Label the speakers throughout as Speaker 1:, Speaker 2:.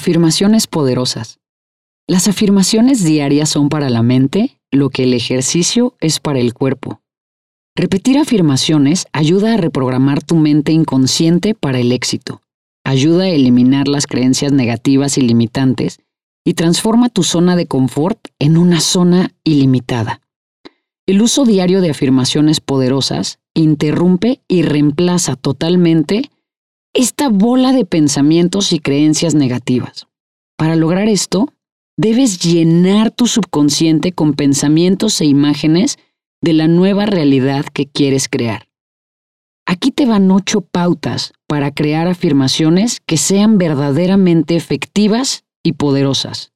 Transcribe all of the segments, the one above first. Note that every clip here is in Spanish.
Speaker 1: Afirmaciones poderosas. Las afirmaciones diarias son para la mente lo que el ejercicio es para el cuerpo. Repetir afirmaciones ayuda a reprogramar tu mente inconsciente para el éxito. Ayuda a eliminar las creencias negativas y limitantes y transforma tu zona de confort en una zona ilimitada. El uso diario de afirmaciones poderosas interrumpe y reemplaza totalmente esta bola de pensamientos y creencias negativas. Para lograr esto, debes llenar tu subconsciente con pensamientos e imágenes de la nueva realidad que quieres crear. Aquí te van 8 pautas para crear afirmaciones que sean verdaderamente efectivas y poderosas.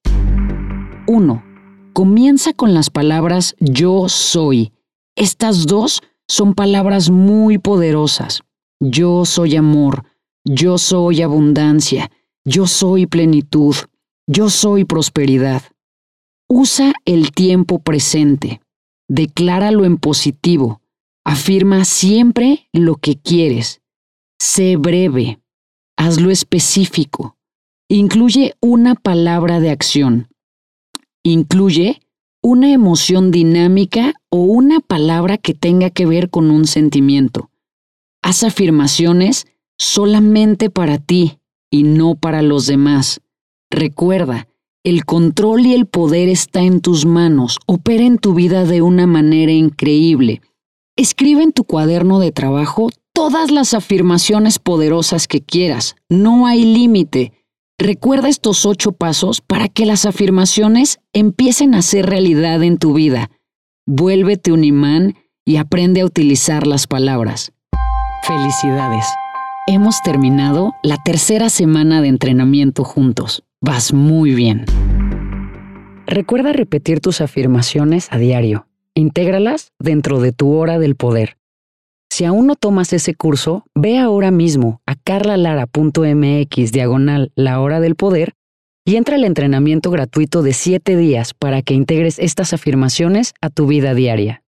Speaker 1: 1. Comienza con las palabras yo soy. Estas 2 son palabras muy poderosas. Yo soy amor, yo soy abundancia, yo soy plenitud, yo soy prosperidad. Usa el tiempo presente. Decláralo en positivo. Afirma siempre lo que quieres. Sé breve. Hazlo específico. Incluye una palabra de acción. Incluye una emoción dinámica o una palabra que tenga que ver con un sentimiento. Haz afirmaciones solamente para ti y no para los demás. Recuerda, el control y el poder está en tus manos. Opera en tu vida de una manera increíble. Escribe en tu cuaderno de trabajo todas las afirmaciones poderosas que quieras. No hay límite. Recuerda estos 8 pasos para que las afirmaciones empiecen a ser realidad en tu vida. Vuélvete un imán y aprende a utilizar las palabras. Felicidades. Hemos terminado la 3ª semana de entrenamiento juntos. Vas muy bien. Recuerda repetir tus afirmaciones a diario. Intégralas dentro de tu hora del poder. Si aún no tomas ese curso, ve ahora mismo a carlalara.mx/la hora del poder y entra al entrenamiento gratuito de 7 días para que integres estas afirmaciones a tu vida diaria.